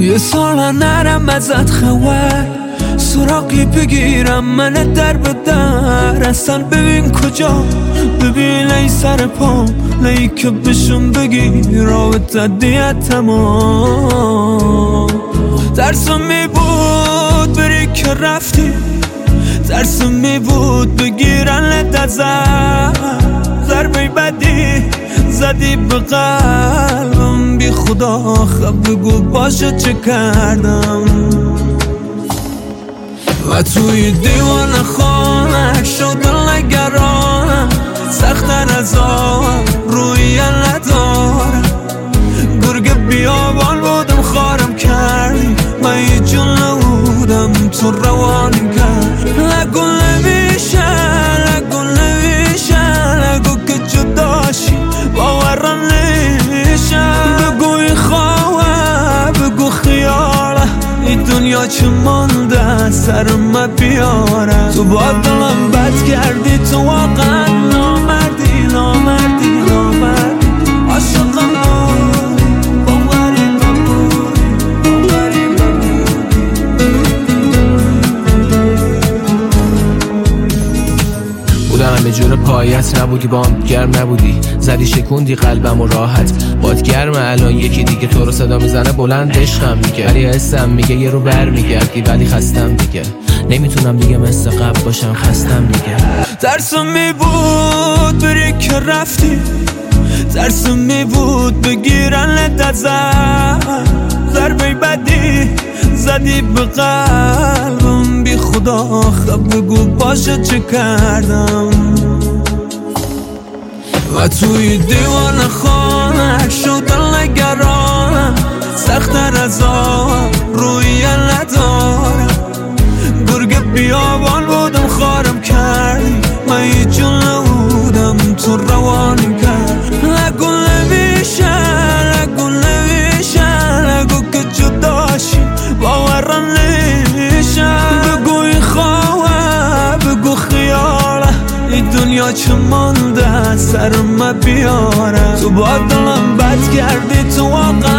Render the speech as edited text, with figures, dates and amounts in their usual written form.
یه سال نرم ازت خبر سراغی بگیرم من در به در اصلا ببین کجا ببین ای سر پا نهی که بشون بگی رابطه دیت تمام ترسم می بود بری که رفتی ترسم می بود بگیرن لدزم ضربه بدی زدی به قلبم بی خدا خب بگو باشه چه کردم و توی دیوان خانه شد نگرانم سختر از آن روی ندارم گرگ بیابان بودم خارم کردی من یه جون نبودم تو روانم کرد نگو نمیشه نگو نمیشه نگو که جداشی باورم نمیشه بگو این خواه بگو خیاله این دنیا چه مانده سر من بیاره تو با دلم بد کردی تو واقعا نامردی نامردی نامردی عاشقم همه جور پایت نبودی بام گرم نبودی زدی شکوندی قلبم و راحت باد گرمه الان یکی دیگه تو رو صدا میزنه بلند عشقم میگه ولی حسم میگه یه رو بر میگردی ولی خستم دیگه نمیتونم دیگه مثل قبل باشم خستم دیگه ترسم می بود بری که رفتی ترسم می بود بگیرن لدزم ضربه بدی زدی به قلبم بی خدا خب بگو باشه چه کردم و توی دیوان خانه شدن نگرانم سختر از آن روی ندارم گرگ بیابان بودم خارم کردی من یه جون نبودم تو روانم کرد نگو نمیشه نگو نمیشه نگو که جداشی باورم نمیشه بگو این خواه بگو خیاله این دنیا چه مانده سر من بیاره تو با دلم بد کردی تو واقعا